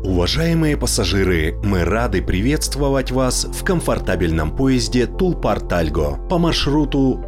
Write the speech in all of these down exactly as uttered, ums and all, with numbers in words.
Уважаемые пассажиры, мы рады приветствовать вас в комфортабельном поезде Тулпар-Тальго по маршруту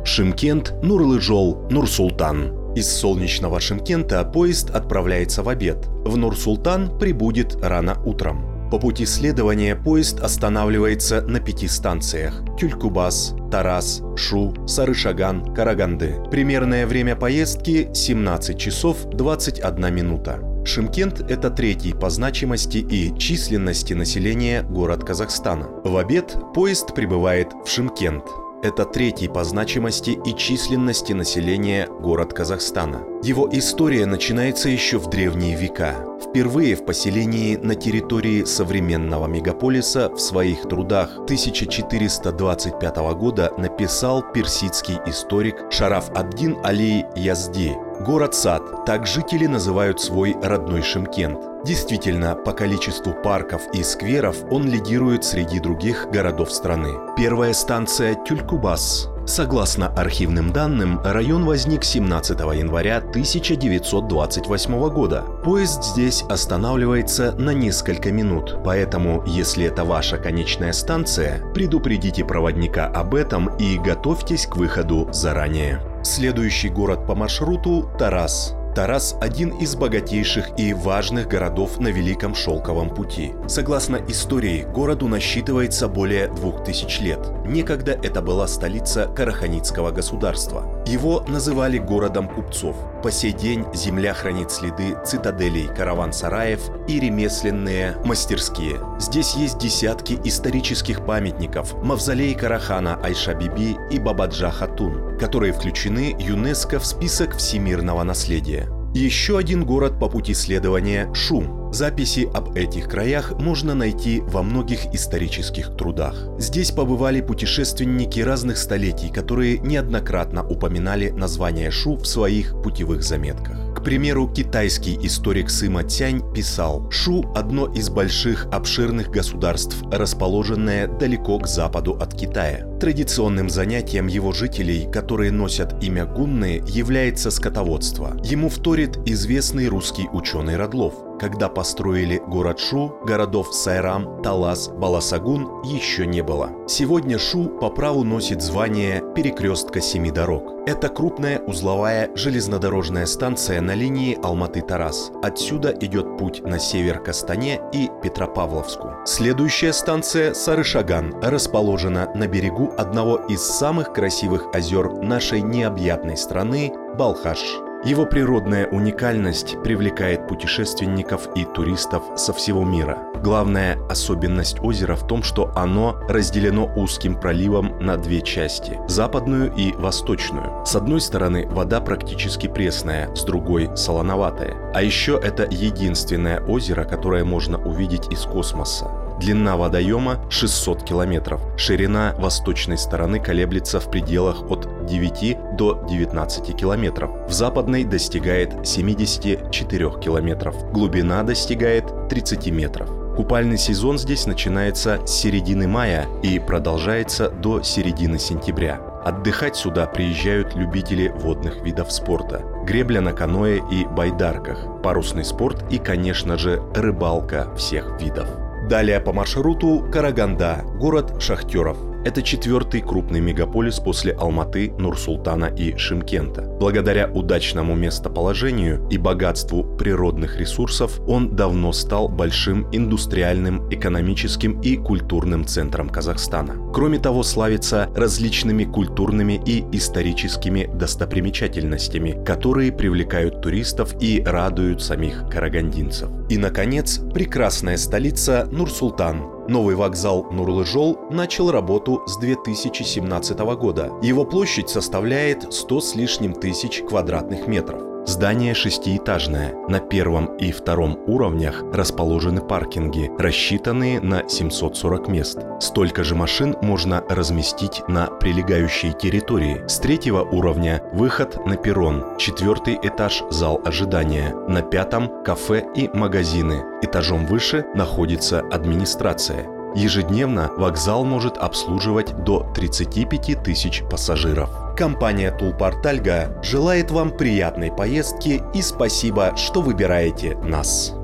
Шымкент-Нурлыжол-Нур-Султан. Из солнечного Шымкента поезд отправляется в обед. В Нур-Султан прибудет рано утром. По пути следования поезд останавливается на пяти станциях – Тюлькубас, Тарас, Шу, Сарышаган, Караганды. Примерное время поездки – семнадцать часов двадцать одна минута. Шымкент – это третий по значимости и численности населения город Казахстана. В обед поезд прибывает в Шымкент. Это третий по значимости и численности населения город Казахстана. Его история начинается еще в древние века. Впервые в поселении на территории современного мегаполиса в своих трудах тысяча четыреста двадцать пятого года написал персидский историк Шараф ад-Дин Али Язди. Город-сад, так жители называют свой родной Шымкент. Действительно, по количеству парков и скверов он лидирует среди других городов страны. Первая станция – Тюлькубас. Согласно архивным данным, район возник семнадцатого января тысяча девятьсот двадцать восьмого года. Поезд здесь останавливается на несколько минут, поэтому, если это ваша конечная станция, предупредите проводника об этом и готовьтесь к выходу заранее. Следующий город по маршруту – Тарас. Тарас – один из богатейших и важных городов на Великом Шелковом пути. Согласно истории, городу насчитывается более двух тысяч лет. Некогда это была столица Караханидского государства. Его называли городом купцов. По сей день земля хранит следы цитаделей, караван-сараев и ремесленные мастерские. Здесь есть десятки исторических памятников, мавзолей Карахана Айша-Биби и Бабаджа Хатун, которые включены ЮНЕСКО в список всемирного наследия. Еще один город по пути следования – Шу. Записи об этих краях можно найти во многих исторических трудах. Здесь побывали путешественники разных столетий, которые неоднократно упоминали название Шу в своих путевых заметках. К примеру, китайский историк Сыма Цянь писал: «Шу – одно из больших обширных государств, расположенное далеко к западу от Китая. Традиционным занятием его жителей, которые носят имя гунны, является скотоводство. Ему вторит известный русский ученый Родлов. Когда построили город Шу, городов Сайрам, Талас, Баласагун еще не было. Сегодня Шу по праву носит звание перекрестка семи дорог. Это крупная узловая железнодорожная станция на линии Алматы-Тарас. Отсюда идет путь на север к Астане и Петропавловску. Следующая станция – Сарышаган, расположена на берегу одного из самых красивых озер нашей необъятной страны – Балхаш. Его природная уникальность привлекает путешественников и туристов со всего мира. Главная особенность озера в том, что оно разделено узким проливом на две части – западную и восточную. С одной стороны вода практически пресная, с другой – солоноватая. А еще это единственное озеро, которое можно увидеть из космоса. Длина водоема – шестьсот километров. Ширина восточной стороны колеблется в пределах от девяти до девятнадцати километров. В западной достигает семидесяти четырёх километров. Глубина достигает тридцати метров. Купальный сезон здесь начинается с середины мая и продолжается до середины сентября. Отдыхать сюда приезжают любители водных видов спорта. Гребля на каноэ и байдарках, парусный спорт и, конечно же, рыбалка всех видов. Далее по маршруту Караганда, город шахтеров. Это четвертый крупный мегаполис после Алматы, Нур-Султана и Шымкента. Благодаря удачному местоположению и богатству природных ресурсов он давно стал большим индустриальным, экономическим и культурным центром Казахстана. Кроме того, славится различными культурными и историческими достопримечательностями, которые привлекают туристов и радуют самих карагандинцев. И, наконец, прекрасная столица Нур-Султан. Новый вокзал Нурлыжол начал работу с две тысячи семнадцатого года. Его площадь составляет сто с лишним тысяч квадратных метров. Здание шестиэтажное. На первом и втором уровнях расположены паркинги, рассчитанные на семьсот сорок мест. Столько же машин можно разместить на прилегающей территории. С третьего уровня выход на перрон. Четвертый этаж – зал ожидания. На пятом – кафе и магазины. Этажом выше находится администрация. Ежедневно вокзал может обслуживать до тридцати пяти тысяч пассажиров. Компания Тулпар-Тальго желает вам приятной поездки и спасибо, что выбираете нас.